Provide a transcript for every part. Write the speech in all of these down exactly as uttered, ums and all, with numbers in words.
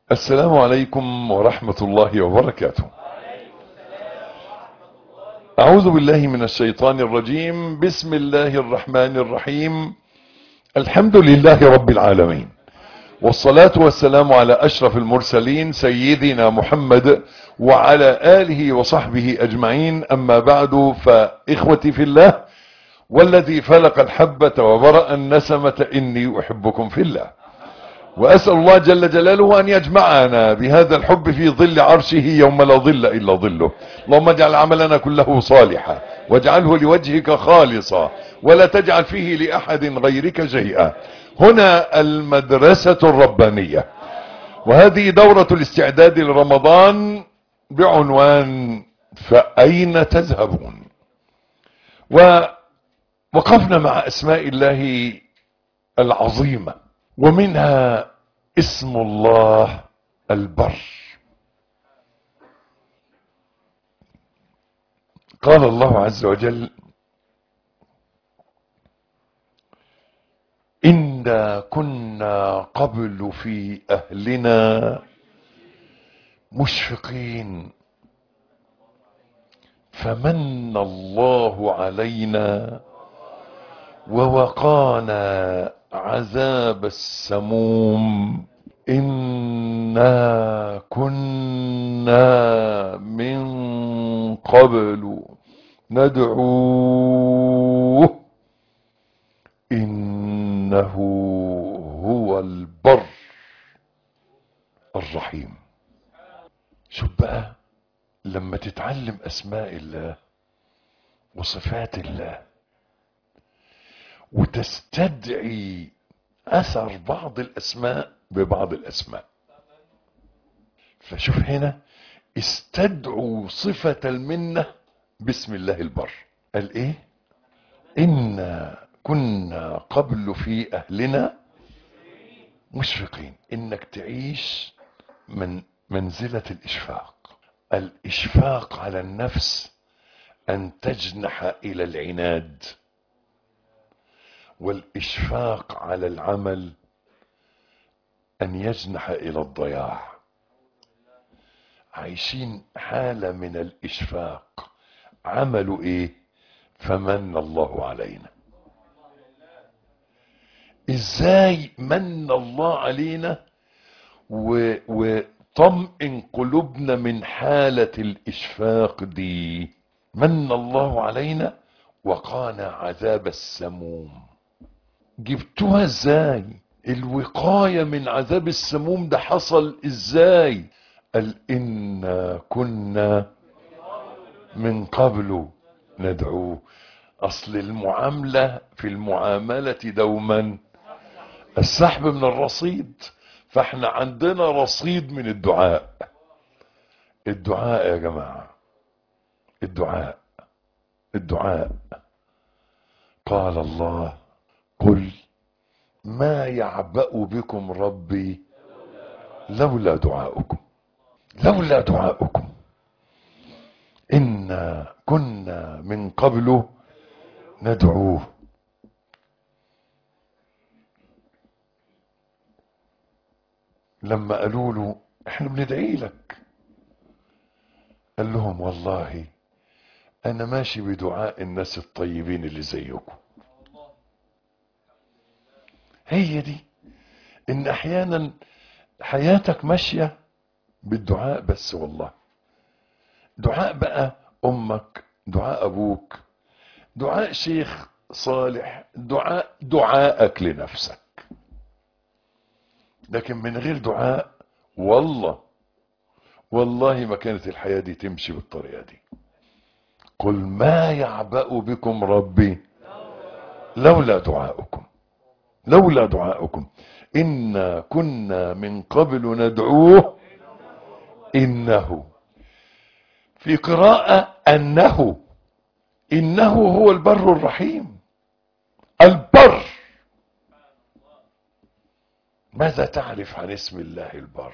السلام عليكم ورحمة الله وبركاته. أعوذ بالله من الشيطان الرجيم. بسم الله الرحمن الرحيم. الحمد لله رب العالمين، والصلاة والسلام على أشرف المرسلين سيدنا محمد وعلى آله وصحبه أجمعين. أما بعد، فإخوتي في الله والذي فلق الحبة وبرأ النسمة إني أحبكم في الله، وأسأل الله جل جلاله أن يجمعنا بهذا الحب في ظل عرشه يوم لا ظل إلا ظله. اللهم اجعل عملنا كله صالحا واجعله لوجهك خالصا ولا تجعل فيه لأحد غيرك شيئا. هنا المدرسة الربانية، وهذه دورة الاستعداد لرمضان بعنوان فأين تذهبون. ووقفنا مع أسماء الله العظيمة، ومنها اسم الله البر. قال الله عز وجل: إنا كنا قبل في أهلنا مشفقين فمن الله علينا ووقانا عذاب السموم إنا كنا من قبل ندعوه إنه هو البر الرحيم. شوف بقى، لما تتعلم أسماء الله وصفات الله وتستدعي أثر بعض الأسماء ببعض الأسماء. فشوف هنا، استدعوا صفة المنة بسم الله البر. قال إيه؟ إنا كنا قبل في أهلنا مشفقين. إنك تعيش من منزلة الإشفاق. الإشفاق على النفس أن تجنح إلى العناد، والإشفاق على العمل أن يجنح إلى الضياع. عايشين حالة من الإشفاق. عملوا إيه؟ فمن الله علينا. إزاي من الله علينا و... وطمئن قلوبنا من حالة الإشفاق دي؟ من الله علينا وقانا عذاب السموم. جبتوها ازاي؟ الوقاية من عذاب السموم ده حصل ازاي؟ قال إنا كنا من قبل ندعوه. اصل المعاملة في المعاملة دوما السحب من الرصيد، فاحنا عندنا رصيد من الدعاء. الدعاء يا جماعة، الدعاء الدعاء. قال الله: قل ما يعبأ بكم ربي لولا دعاؤكم لولا دعاؤكم إنا كنا من قبل ندعوه. لما قالوا له احنا بندعي لك، قال لهم: والله انا ماشي بدعاء الناس الطيبين اللي زيكم. هي دي، ان احيانا حياتك ماشية بالدعاء بس. والله دعاء بقى امك، دعاء ابوك، دعاء شيخ صالح، دعاء دعائك لنفسك. لكن من غير دعاء والله والله ما كانت الحياة دي تمشي بالطريقة دي. قل ما يعبأ بكم ربي لولا دعاؤكم لولا دعاؤكم إنا كنا من قبل ندعوه إنه. في قراءة أنه إنه هو البر الرحيم. البر. ماذا تعرف عن اسم الله البر؟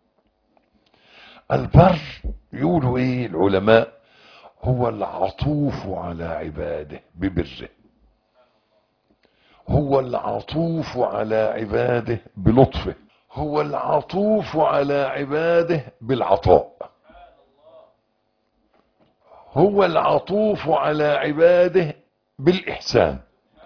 البر يقولوا ايه العلماء؟ هو العطوف على عباده ببره، هو العطوف على عباده بلطفه، هو العطوف على عباده بالعطاء، هو العطوف على عباده بالإحسان،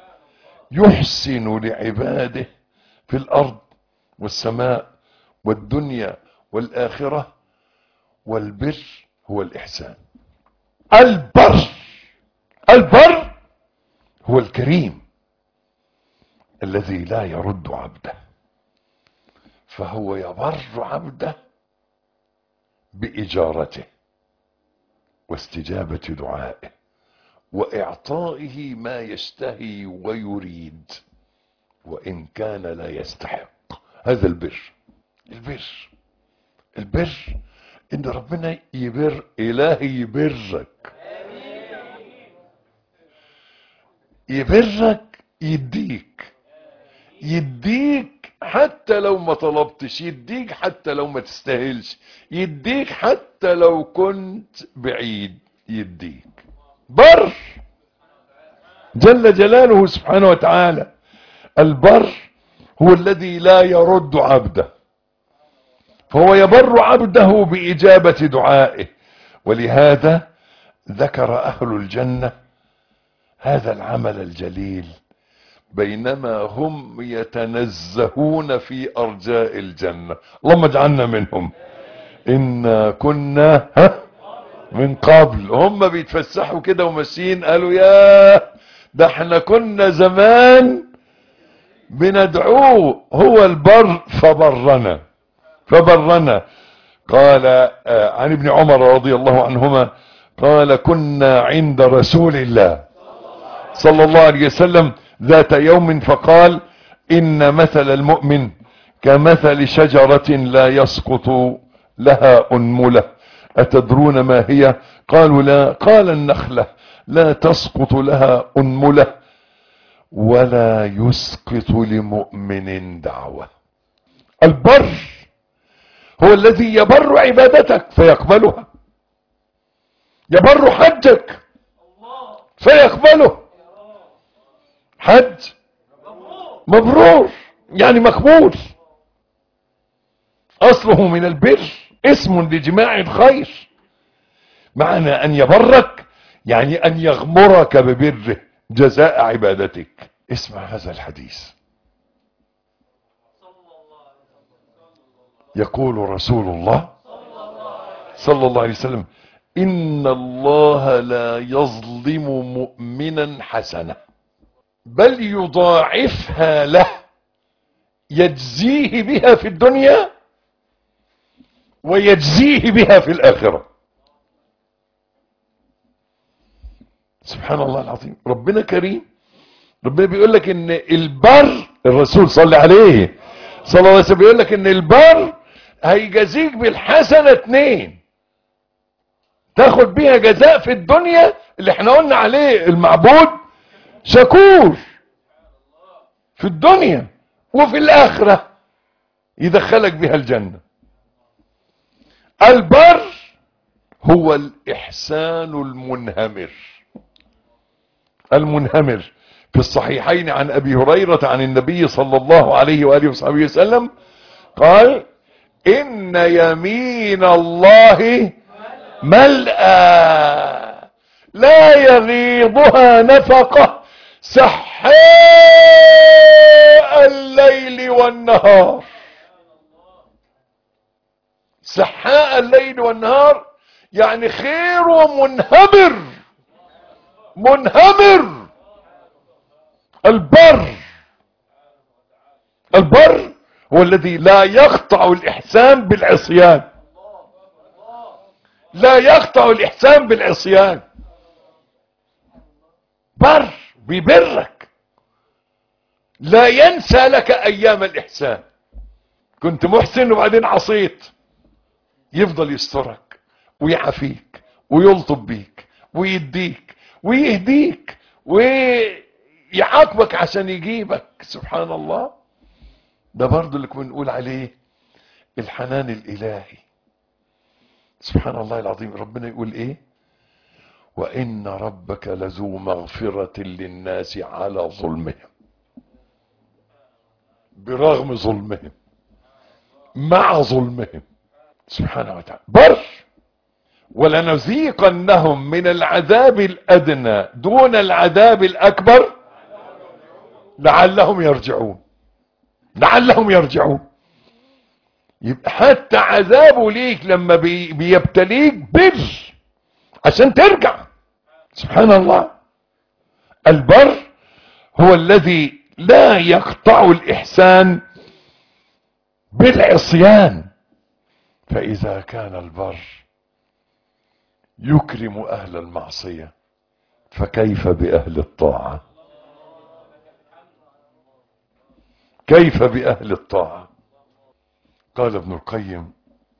يحسن لعباده في الأرض والسماء والدنيا والآخرة. والبر هو الإحسان. البر البر هو الكريم الذي لا يرد عبده، فهو يبر عبده بإجارته واستجابة دعائه وإعطائه ما يشتهي ويريد وإن كان لا يستحق. هذا البر. البر البر إن ربنا يبر، إلهي يبرك، يبرك، يديك يديك حتى لو ما طلبتش، يديك حتى لو ما تستاهلش، يديك حتى لو كنت بعيد، يديك. بر جل جلاله سبحانه وتعالى. البر هو الذي لا يرد عبده، فهو يبر عبده بإجابة دعائه. ولهذا ذكر أهل الجنة هذا العمل الجليل بينما هم يتنزهون في أرجاء الجنة. اللهم اجعلنا منهم. إنا كنا ها من قبل، هم بيتفسحوا كده وماشيين قالوا يا ده احنا كنا زمان بندعوه هو البر فبرنا فبرنا. قال آه عن ابن عمر رضي الله عنهما قال كنا عند رسول الله صلى الله عليه وسلم ذات يوم فقال إن مثل المؤمن كمثل شجرة لا يسقط لها أنملة أتدرون ما هي؟ قالوا لا. قال النخلة لا تسقط لها أنملة ولا يسقط لمؤمن دعوة. البر هو الذي يبر عبادتك فيقبلها، يبر حجك فيقبله. حج مبرور يعني مقبول، اصله من البر، اسم لجماع الخير. معنى ان يبرك يعني ان يغمرك ببره جزاء عبادتك. اسمع هذا الحديث. يقول رسول الله صلى الله عليه وسلم إن الله لا يظلم مؤمنا حسنة بل يضاعفها له يجزيه بها في الدنيا ويجزيه بها في الآخرة. سبحان الله العظيم. ربنا كريم. ربنا بيقول لك ان البر، الرسول صلى عليه صلى الله عليه وسلم بيقول لك ان البر هيجازيك بالحسنة اتنين، تاخد بيها جزاء في الدنيا اللي احنا قلنا عليه المعبود شكور في الدنيا، وفي الآخرة يدخلك بها الجنة. البر هو الإحسان المنهمر. المنهمر في الصحيحين عن أبي هريرة عن النبي صلى الله عليه وآله وصحبه وسلم قال إن يمين الله ملأى لا يغيضها نفقة سحاء الليل والنهار. سحاء الليل والنهار يعني خير منهمر منهمر. البر البر هو الذي لا يقطع الإحسان بالعصيان، لا يقطع الإحسان بالعصيان. بر بيبرك، لا ينسى لك أيام الإحسان. كنت محسن وبعدين عصيت، يفضل يسترك ويعافيك ويلطف بيك ويديك ويهديك ويعاقبك عشان يجيبك. سبحان الله. ده برضو اللي كنا بنقول عليه الحنان الإلهي. سبحان الله العظيم. ربنا يقول ايه؟ وإن ربك لذو مغفرة للناس على ظلمهم، برغم ظلمهم. مع ظلمهم سبحانه وتعالى. بر ولنذيقنهم من العذاب الأدنى دون العذاب الأكبر لعلهم يرجعون. لعلهم يرجعون. يبقى حتى عذابه ليك لما بي بيبتليك بر عشان ترجع. سبحان الله. البر هو الذي لا يقطع الإحسان بالعصيان، فإذا كان البر يكرم أهل المعصية فكيف بأهل الطاعة؟ كيف بأهل الطاعة؟ قال ابن القيم: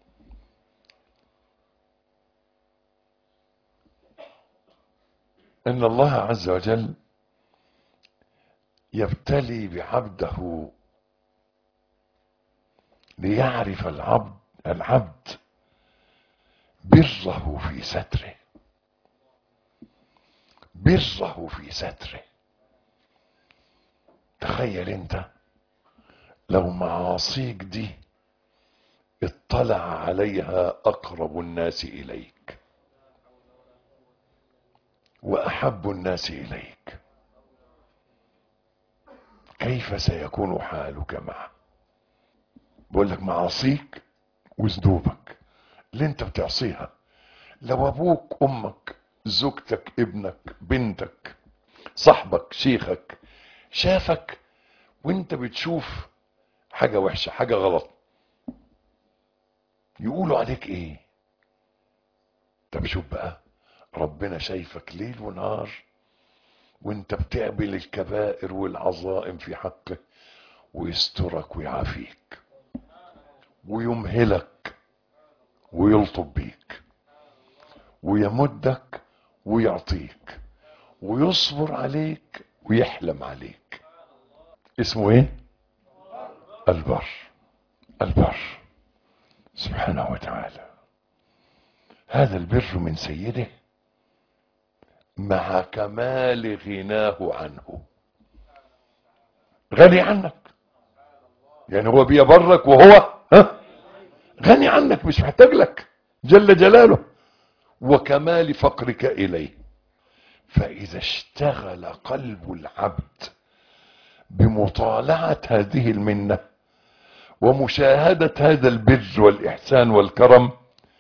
إن الله عز وجل يبتلي بعبده ليعرف العبد العبد بره في ستره. بره في ستره. تخيل انت لو معاصيك دي اطلع عليها اقرب الناس اليك واحب الناس اليك، كيف سيكون حالك معه؟ بقول لك معاصيك وذنوبك اللي انت بتعصيها، لو ابوك امك زوجتك ابنك بنتك صاحبك شيخك شافك وانت بتشوف حاجة وحشة حاجة غلط، يقولوا عليك ايه؟ طب شوف بقى، ربنا شايفك ليل ونهار وانت بتعمل الكبائر والعظائم في حقه، ويسترك ويعافيك ويمهلك ويلطف بيك ويمدك ويعطيك ويصبر عليك ويحلم عليك. اسمه ايه؟ البر. البر سبحانه وتعالى. هذا البر من سيده مع كمال غناه عنه. غني عنك، يعني هو بيبرك وهو ها غني عنك، مش محتاج لك جل جلاله، وكمال فقرك اليه. فاذا اشتغل قلب العبد بمطالعة هذه المنة ومشاهدة هذا البر والإحسان والكرم،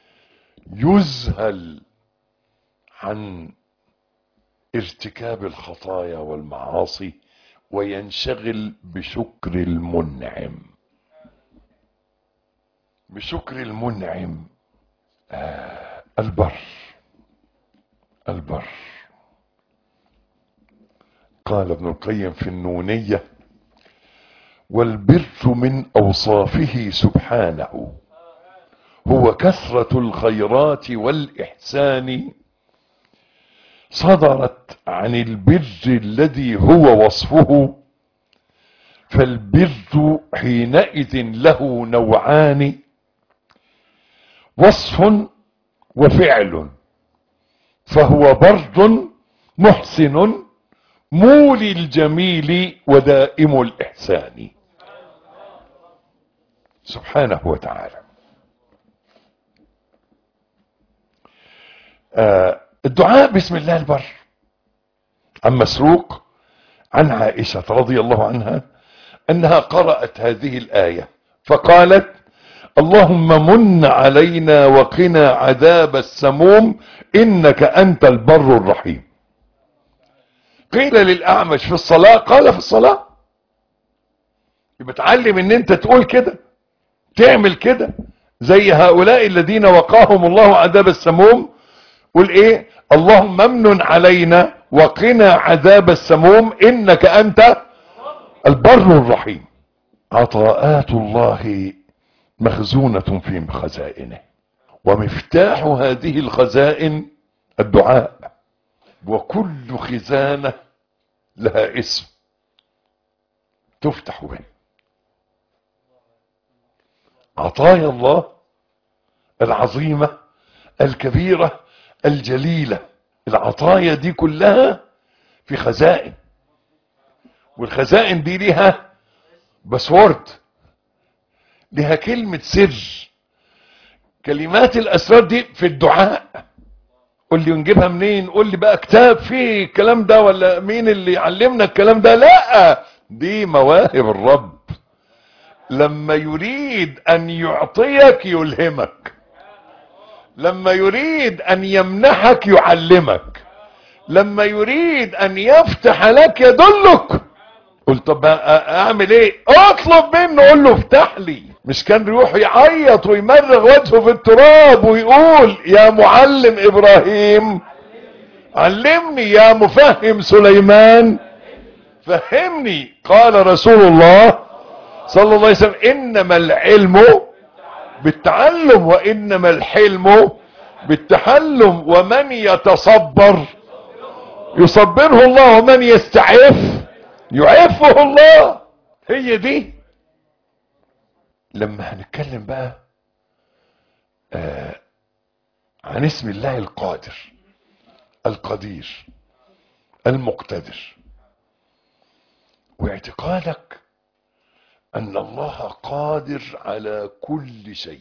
يذهل عن ارتكاب الخطايا والمعاصي وينشغل بشكر المنعم. بشكر المنعم. آه البر. البر. قال ابن القيم في النونية: والبر من أوصافه سبحانه هو كثرة الخيرات والإحسان صدرت عن البر الذي هو وصفه، فالبر حينئذ له نوعان: وصف وفعل، فهو بر محسن مولي الجميل ودائم الإحسان سبحانه وتعالى. آه الدعاء بسم الله البر. عن مسروق عن عائشة رضي الله عنها أنها قرأت هذه الآية فقالت: اللهم من علينا وقنا عذاب السموم إنك أنت البر الرحيم. قيل للأعمش: في الصلاة؟ قال: في الصلاة. يبقى تعلم ان انت تقول كده، تعمل كده زي هؤلاء الذين وقاهم الله عذاب السموم. قل ايه؟ اللهم امن علينا وقنا عذاب السموم انك انت البر الرحيم. عطاءات الله مخزونة في خزائنه، ومفتاح هذه الخزائن الدعاء، وكل خزانة لها اسم تفتح به. عطايا الله العظيمة الكبيرة الجليلة، العطايا دي كلها في خزائن، والخزائن دي ليها باسورد، لها كلمة سر. كلمات الاسرار دي في الدعاء. قول لي نجيبها منين؟ قول لي بقى كتاب فيه الكلام ده ولا مين اللي يعلمنا الكلام ده؟ لا، دي مواهب الرب. لما يريد ان يعطيك يلهمك، لما يريد ان يمنحك يعلمك، لما يريد ان يفتح لك يدلك. قلت طب اعمل ايه؟ اطلب منه، قول له افتح لي. مش كان يروح يعيط ويمرغ وجهه في التراب ويقول يا معلم ابراهيم علمني، يا مفهم سليمان فهمني. قال رسول الله صلى الله عليه وسلم انما العلم بالتعلم وانما الحلم بالتحلم، ومن يتصبر يصبره الله، ومن يستعف يعفه الله. هي دي. لما هنتكلم بقى آه عن اسم الله القادر القدير المقتدر، واعتقادك ان الله قادر على كل شيء.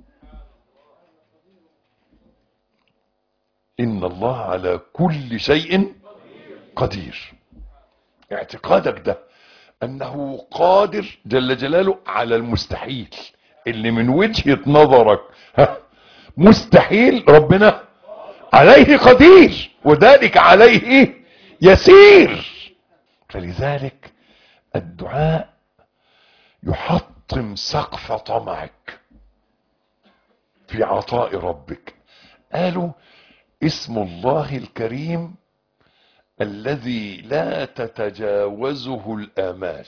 ان الله على كل شيء قدير. اعتقادك ده انه قادر جل جلاله على المستحيل، اللي من وجهة نظرك ها مستحيل، ربنا عليه قدير، وذلك عليه يسير. فلذلك الدعاء يحطم سقف طمعك في عطاء ربك. قالوا اسم الله الكريم الذي لا تتجاوزه الآمال.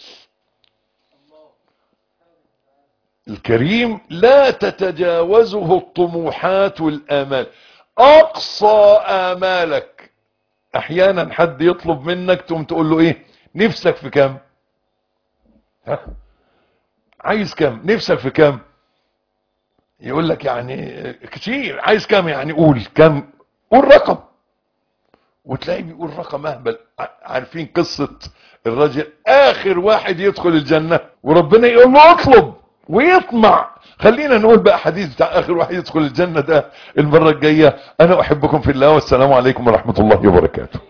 الكريم لا تتجاوزه الطموحات والآمال. أقصى آمالك. أحيانا حد يطلب منك تقوم تقول له إيه؟ نفسك في كام؟ ها؟ عايز كام؟ نفسك في كام؟ يقول لك يعني كتير. عايز كام يعني؟ قول كام، قول رقم. وتلاقيه بيقول رقم اهبل. عارفين قصة الرجل اخر واحد يدخل الجنة وربنا يقول له اطلب ويطمع. خلينا نقول بقى حديث بتاع اخر واحد يدخل الجنة ده المرة الجاية. انا احبكم في الله، والسلام عليكم ورحمة الله وبركاته.